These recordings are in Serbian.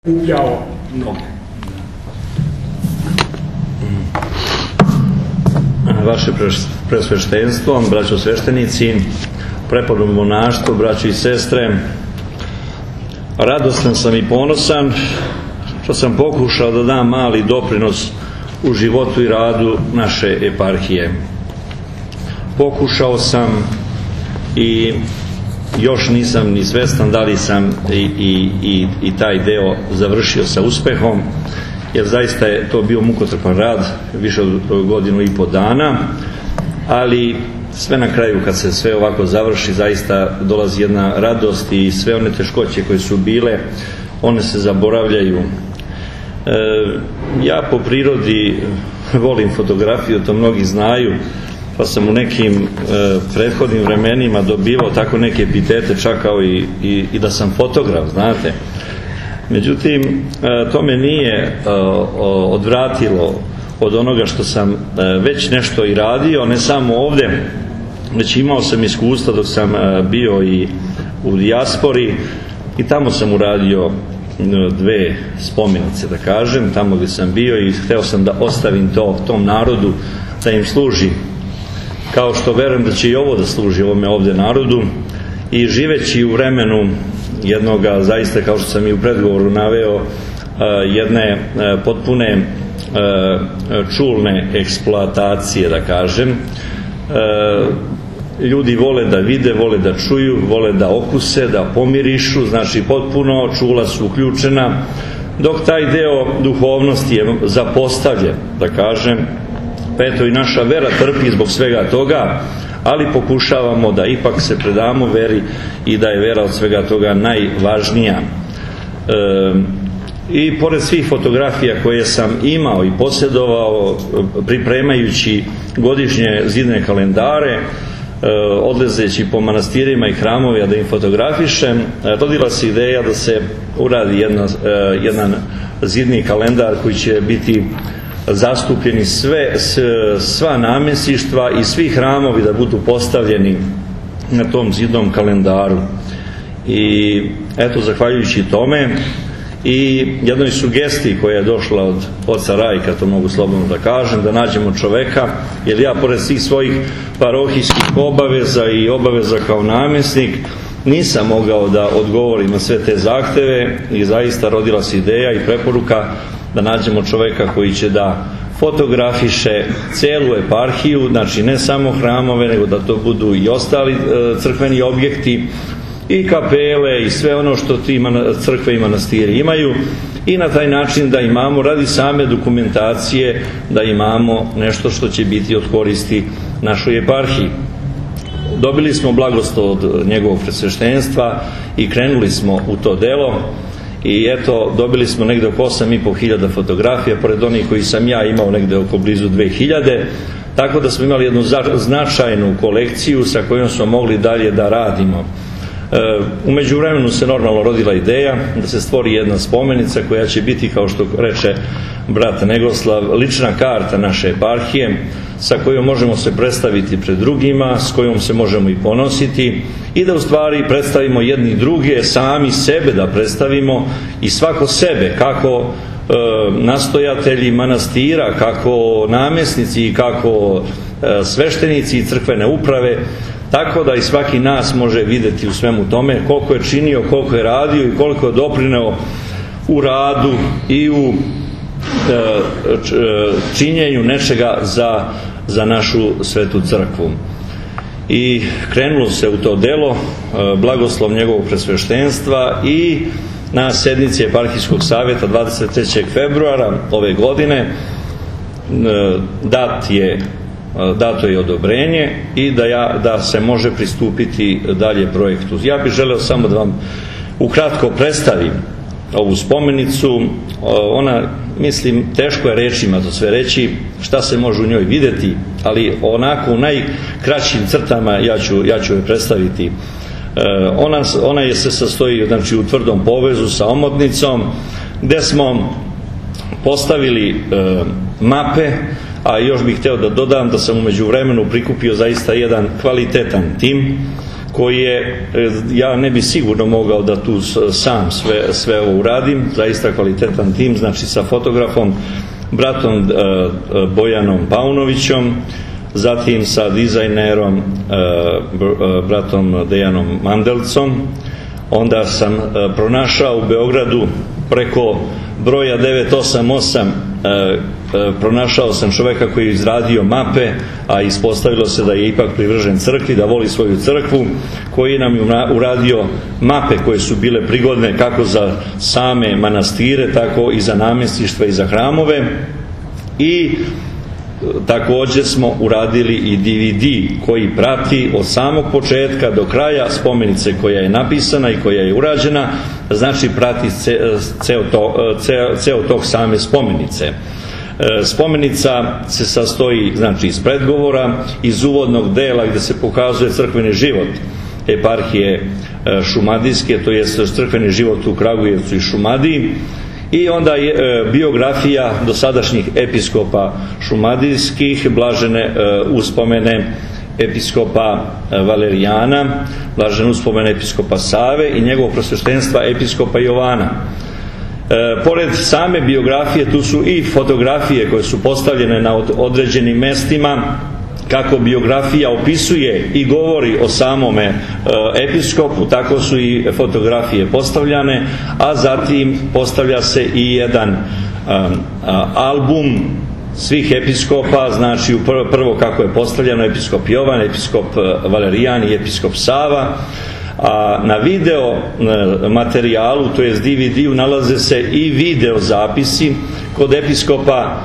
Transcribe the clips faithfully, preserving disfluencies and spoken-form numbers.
upljao mnoge. Vaše presveštenstvo, braćo sveštenici, preporno monaštvo, braći i sestre, radostan sam i ponosan što sam pokušao da dam mali doprinos u životu i radu naše eparhije. Pokušao sam i još nisam ni svestan da li sam i, i, i, i taj deo završio sa uspehom, jer zaista je to bio mukotrpan rad, više od godinu i po dana, ali sve na kraju kad se sve ovako završi, zaista dolazi jedna radost i sve one teškoće koje su bile, one se zaboravljaju. E, ja po prirodi volim fotografiju, to mnogi znaju, pa sam u nekim e, prethodnim vremenima dobivao tako neke epitete, čak kao i, i, i da sam fotograf, znate. Međutim, e, to me nije e, odvratilo od onoga što sam e, već nešto i radio, ne samo ovdje, već imao sam iskustva dok sam e, bio i u dijaspori i tamo sam uradio dve spomenice, da kažem, tamo gdje sam bio, i hteo sam da ostavim to tom narodu, da im služi, kao što verujem da će i ovo da služi ovome ovdje narodu. I živeći u vremenu jednoga, zaista, kao što sam i u predgovoru naveo, jedne potpune čulne eksploatacije, da kažem, ljudi vole da vide, vole da čuju, vole da okuse, da pomirišu, znači potpuno čula su uključena, dok taj deo duhovnosti je zapostavljen, da kažem. Pa eto, i naša vera trpi zbog svega toga, ali pokušavamo da ipak se predamo veri i da je vera od svega toga najvažnija. E, i pored svih fotografija koje sam imao i posjedovao pripremajući godišnje zidne kalendare, e, odlazeći po manastirima i hramovima da im fotografišem, rodila se ideja da se uradi jedna, e, jedan zidni kalendar koji će biti zastupljeni sve, sva namjesništva i svi hramovi da budu postavljeni na tom zidnom kalendaru. I eto, zahvaljujući tome i jednoj sugestiji koja je došla od oca Rajka, to mogu slobodno da kažem, da nađemo čoveka, jer ja pored svih svojih parohijskih obaveza i obaveza kao namjesnik nisam mogao da odgovorim na sve te zahteve, i zaista rodila se ideja i preporuka da nađemo čoveka koji će da fotografiše celu eparhiju, znači ne samo hramove, nego da to budu i ostali e, crkveni objekti i kapele i sve ono što ti crkve i manastiri imaju, i na taj način da imamo, radi same dokumentacije, da imamo nešto što će biti od koristi našoj eparhiji. Dobili smo blagoslov od njegovog presveštenstva i krenuli smo u to delo. I eto, dobili smo negde oko osam i po hiljada fotografija, pored onih koji sam ja imao negde oko blizu dve hiljade, tako da smo imali jednu značajnu kolekciju sa kojom smo mogli dalje da radimo. E, u međuvremenu se normalno rodila ideja da se stvori jedna spomenica koja će biti, kao što reče brat Negoslav, lična karta naše eparhije, sa kojom možemo se predstaviti pred drugima, s kojom se možemo i ponositi, i da u stvari predstavimo jedni druge, sami sebe da predstavimo i svako sebe, kako e, nastojatelji manastira, kako namjesnici, kako e, sveštenici i crkvene uprave, tako da i svaki nas može vidjeti u svemu tome koliko je činio, koliko je radio i koliko je doprineo u radu i u činjenju nečega za, za našu svetu crkvu. I krenulo se u to delo, blagoslov njegovog presveštenstva, i na sednici eparhijskog savjeta dvadeset trećeg februara ove godine dat je, dato je odobrenje i da, ja, da se može pristupiti dalje projektu. Ja bih želeo samo da vam ukratko predstavim ovu spomenicu. Ona, mislim, teško je rečima to sve reći, šta se može u njoj vidjeti, ali onako u najkraćim crtama ja ću, ja ću je predstaviti. Ona, ona je se sastoji, znači, u tvrdom povezu sa omotnicom, gdje smo postavili e, mape, a još bih hteo da dodam da sam u međuvremenu prikupio zaista jedan kvalitetan tim koje ja ne bi sigurno mogao da tu sam sve, sve ovo uradim, zaista kvalitetan tim, znači sa fotografom bratom Bojanom Paunovićom, zatim sa dizajnerom bratom Dejanom Mandelcom. Onda sam pronašao u Beogradu preko broja devet osam osam, pronašao sam čoveka koji je izradio mape, a ispostavilo se da je ipak privržen crkvi, da voli svoju crkvu, koji nam je uradio mape koje su bile prigodne kako za same manastire, tako i za namjesništva i za hramove. I također smo uradili i D V D koji prati od samog početka do kraja spomenice koja je napisana i koja je urađena, znači prati ceo, to, ceo, ceo tog same spomenice. Spomenica se sastoji, znači, iz predgovora, iz uvodnog dela gdje se pokazuje crkveni život eparhije šumadijske, to je crkveni život u Kragujevcu i Šumadiji, i onda je e, biografija dosadašnjih episkopa šumadijskih, blažene e, uspomene episkopa Valerijana, blažene uspomene episkopa Save i njegovog prosveštenstva episkopa Jovana. E, pored same biografije tu su i fotografije koje su postavljene na određenim mestima, kako biografija opisuje i govori o samome e, episkopu, tako su i fotografije postavljane, a zatim postavlja se i jedan e, a, album svih episkopa, znači prvo, prvo kako je postavljeno episkop Jovan, episkop Valerijan i episkop Sava. A na video materijalu, to jest D V D-u, nalaze se i video zapisi. Kod episkopa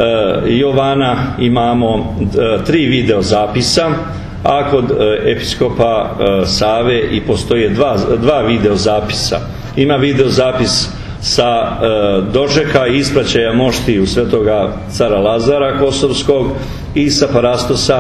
Jovana imamo tri video zapisa, a kod episkopa Save i postoje dva, dva video zapisa. Ima video zapis sa dočeka i ispraćaja moštiju svetoga cara Lazara Kosovskog i sa parastosa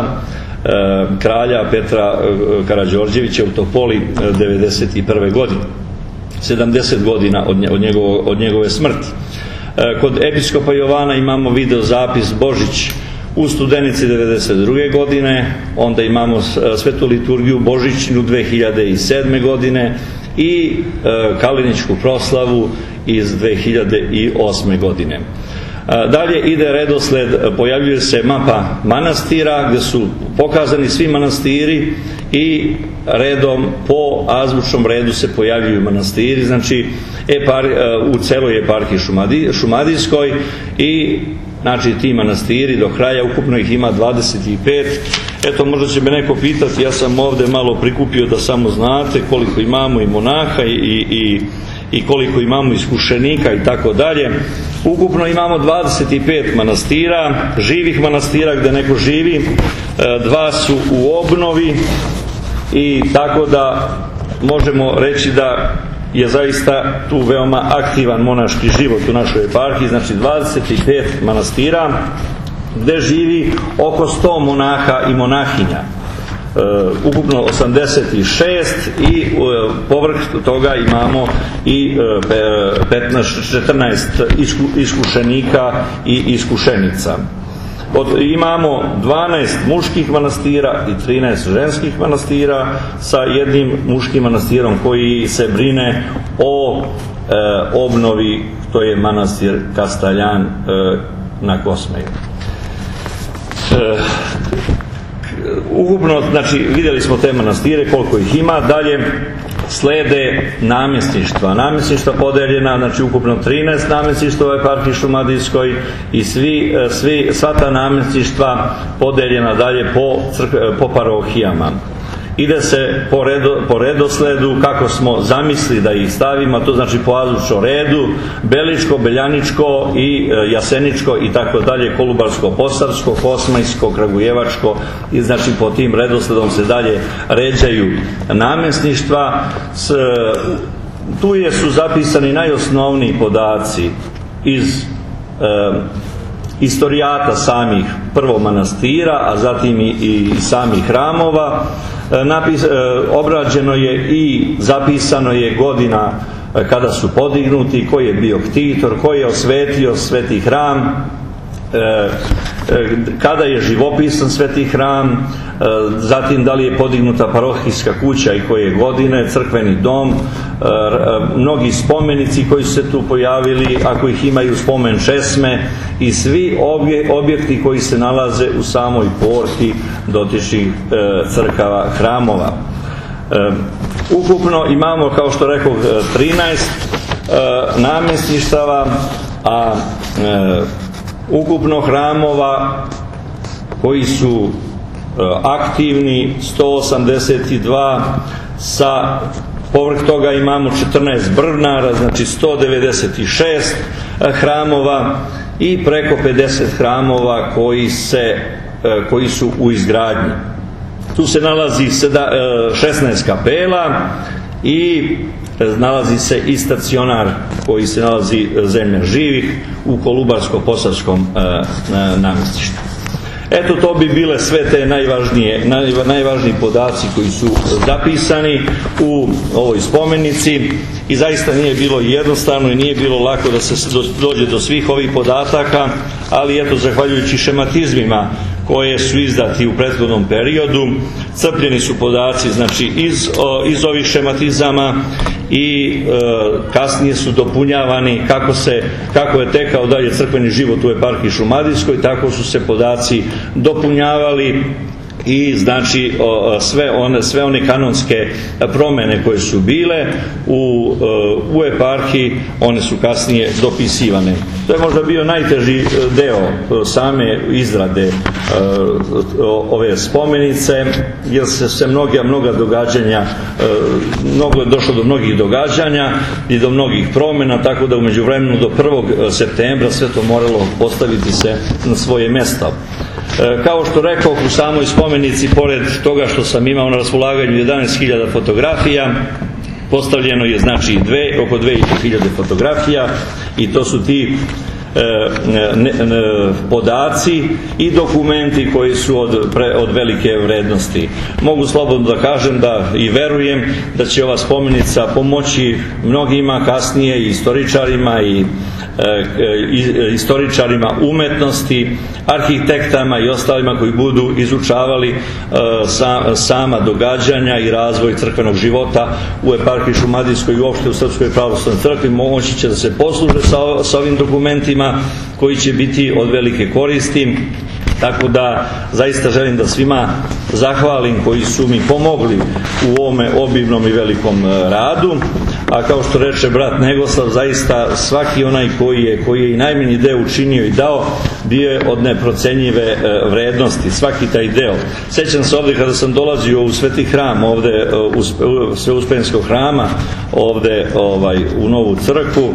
kralja Petra Karađorđevića u Topoli devedeset prve godine, sedamdeset godina od njegove, od njegove smrti. Kod episkopa Jovana imamo video zapis Božić u Studenici devedeset druge godine, onda imamo svetu liturgiju Božićnu dve hiljade sedme godine i kaliničku proslavu iz dve hiljade osme godine. Dalje ide redosled, pojavljuje se mapa manastira gdje su pokazani svi manastiri i redom po azbučnom redu se pojavljuju manastiri, znači epar, u celoj eparhiji Šumadi, Šumadijskoj, i znači ti manastiri do kraja ukupno ih ima dvadeset pet. Eto, možda će me neko pitati, ja sam ovdje malo prikupio da samo znate koliko imamo i monaha i, i, i koliko imamo iskušenika i tako dalje. Ukupno imamo dvadeset pet manastira, živih manastira gdje neko živi, dva su u obnovi, i tako da možemo reći da je zaista tu veoma aktivan monaški život u našoj eparhiji, znači dvadeset pet manastira gdje živi oko sto monaha i monahinja. Uh, ukupno osamdeset šest i uh, povrh toga imamo i uh, petnaest, četrnaest isku, iskušenika i iskušenica. Od, imamo dvanaest muških manastira i trinaest ženskih manastira sa jednim muškim manastirom koji se brine o uh, obnovi, to je manastir Kastaljan uh, na Kosmeju. Uh, Ukupno, znači, vidjeli smo te manastire, koliko ih ima. Dalje slede namjesništva. Namjesništva podeljena, znači ukupno trinaest namjesništva u eparhiji Šumadijskoj i svi, svi, sva ta namjesništva podeljena dalje po, po parohijama. Ide se po, redo, po redosledu kako smo zamislili da ih stavimo, to znači po azbučnom redu: Beličko, Beljaničko i Jaseničko i tako dalje, Kolubarsko, Posavsko, Kosmajsko, Kragujevačko, i znači po tim redosledom se dalje ređaju namjesništva. S, tu je su zapisani najosnovniji podaci iz e, istorijata samih prvo manastira, a zatim i, i samih hramova. Napis, e, obrađeno je i zapisano je godina kada su podignuti, ko je bio ktitor, ko je osvetio sveti hram, e, kada je živopisan sveti hram, zatim da li je podignuta parohijska kuća i koje godine, crkveni dom, mnogi spomenici koji su se tu pojavili, ako ih imaju, spomen česme i svi objekti koji se nalaze u samoj porti dotičnih crkava, hramova. Ukupno imamo, kao što rekao, trinaest namjesništava, a ukupno hramova koji su aktivni sto osamdeset dva, sa povrh toga imamo četrnaest brvnara, znači sto devedeset šest hramova i preko pedeset hramova koji, se, koji su u izgradnji. Tu se nalazi šesnaest kapela i nalazi se i stacionar koji se nalazi zemlja živih u Kolubarsko-Posavskom namjestištu. Eto, to bi bile sve te najvažnije, najvažniji podaci koji su zapisani u ovoj spomenici i zaista nije bilo jednostavno i nije bilo lako da se dođe do svih ovih podataka, ali eto, zahvaljujući šematizmima koje su izdati u prethodnom periodu, crpljeni su podaci, znači iz, iz ovih šematizama i e, kasnije su dopunjavani kako, se, kako je tekao dalje crkveni život u eparhiji Šumadijskoj, tako su se podaci dopunjavali i znači sve one, sve one kanonske promjene koje su bile u, u eparhiji, one su kasnije dopisivane. To je možda bio najteži deo same izrade ove spomenice, jer se, se mnoga, mnoga događanja, mnogo je došlo do mnogih događanja i do mnogih promjena, tako da u međuvremenu do prvog septembra sve to moralo postaviti se na svoje mjesto. Kao što rekao, u samoj spomenici, pored toga što sam imao na raspolaganju jedanaest hiljada fotografija, postavljeno je znači dve, oko dve hiljade fotografija i to su ti e, ne, ne, podaci i dokumenti koji su od, pre, od velike vrednosti. Mogu slobodno da kažem da i verujem da će ova spomenica pomoći mnogima kasnije, i istoričarima i istoričarima umetnosti, arhitektama i ostalima koji budu izučavali sama događanja i razvoj crkvenog života u eparhiji Šumadijskoj i uopšte u Srpskoj pravoslavnoj crkvi. Moći će da se posluže sa, sa ovim dokumentima koji će biti od velike koristi. Tako da zaista želim da svima zahvalim koji su mi pomogli u ovome obimnom i velikom radu, a kao što reče brat Negoslav, zaista svaki onaj koji je, koji je i najmanji deo učinio i dao, bio je od neprocenjive vrednosti, svaki taj deo. Sjećam se ovdje kada sam dolazio u Sveti hram, ovdje u Sveuspenskog hrama, ovdje ovaj, u Novu crkvu,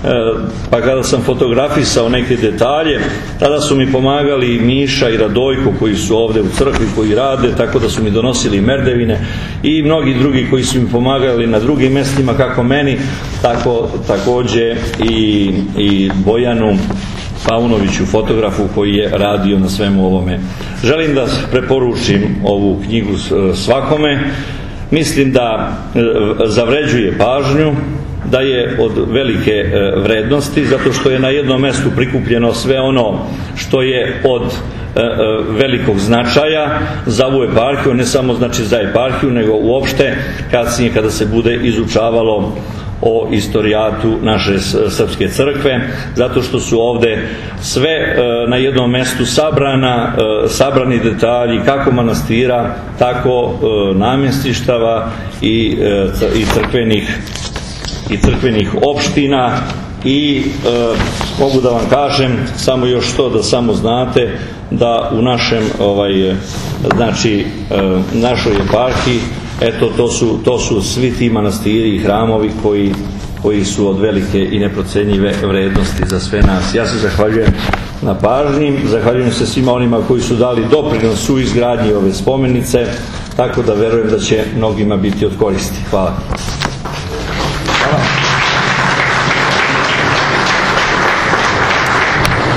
pa kada sam fotografisao neke detalje, tada su mi pomagali Miša i Radojko koji su ovdje u crkvi, koji rade, tako da su mi donosili merdevine, i mnogi drugi koji su mi pomagali na drugim mjestima, kako meni, tako također i, i Bojanu Paunoviću, fotografu koji je radio na svemu ovome. Želim da preporučim ovu knjigu svakome. Mislim da zavređuje pažnju, da je od velike vrednosti, zato što je na jednom mjestu prikupljeno sve ono što je od velikog značaja za ovu eparhiju, ne samo znači za eparhiju, nego uopšte kasnije kada se bude izučavalo o istorijatu naše srpske crkve, zato što su ovdje sve na jednom mjestu sabrana, sabrani detalji kako manastira, tako namjestištava i, i crkvenih i crkvenih opština. I e, mogu da vam kažem samo još to, da samo znate da u našem ovaj, znači e, našoj eparhiji, eto to su, to su svi ti manastiri i hramovi koji, koji su od velike i neprocenjive vrednosti za sve nas. Ja se zahvaljujem na pažnji, zahvaljujem se svima onima koji su dali doprinos u izgradnji ove spomenice, tako da verujem da će mnogima biti od koristi. Hvala.